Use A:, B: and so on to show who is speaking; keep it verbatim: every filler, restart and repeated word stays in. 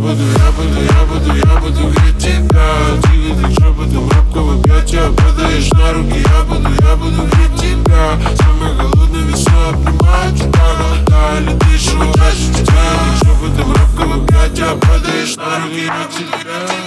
A: буду, я буду, я буду, я буду греть тебя. Тихо, ты шепотом робко в объятия падаешь на руки. Я буду, я буду греть тебя. Самый голодный весной обнимаю тебя. Голода или дышу, дальше тебя. Ты шепотом робко в объятия падаешь на руки. Я тебя.